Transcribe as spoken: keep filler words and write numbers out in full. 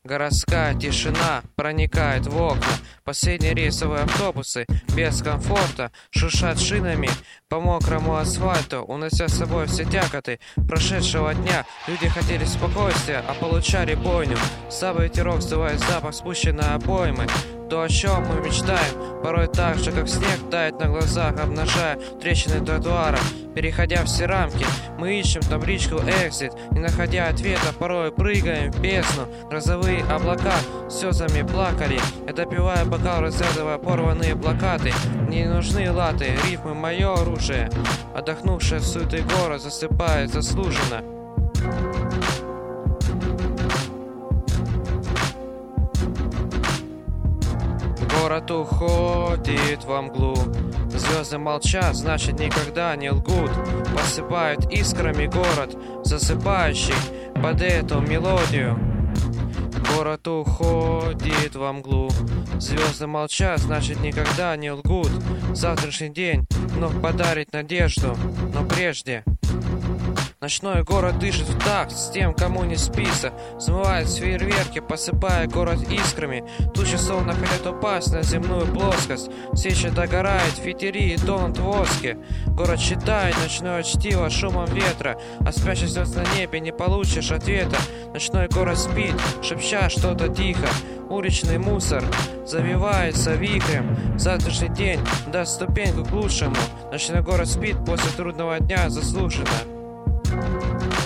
Городская тишина проникает в окна. Последние рейсовые автобусы без комфорта шуршат шинами по мокрому асфальту, унося с собой все тяготы прошедшего дня. Люди хотели спокойствия, а получали бойню. Слабый ветерок сдувает запах спущенной обоймы. То, о чем мы мечтаем, порой так же, как снег тает на глазах, обнажая трещины тротуара. Переходя все рамки, мы ищем табличку «Exit», не находя ответа, порой прыгаем в бездну. Грозовые облака слезами плакали, я допиваю бокал, разглядывая порванные плакаты. Мне не нужны латы, рифмы — мое оружие. Отдохнувший в суеты город засыпает заслуженно. Город уходит во мглу. Звезды молчат, значит никогда не лгут. Посыпают искрами город, засыпающий под эту мелодию. Город уходит во мглу. Звезды молчат, значит никогда не лгут. Завтрашний день вновь подарит надежду, но прежде... Ночной город дышит в такт с тем, кому не спится. Смывает фейерверки, посыпая город искрами. Тучи словно хотят упасть на земную плоскость. Свечи догорает, фитили и тонут в воске. Город считает ночное чтиво шумом ветра. А спящий звезд на небе не получишь ответа. Ночной город спит, шепча что-то тихо. Уличный мусор завивается вихрем. Завтрашний день даст ступеньку к лучшему. Ночной город спит после трудного дня заслуженно. Thank you.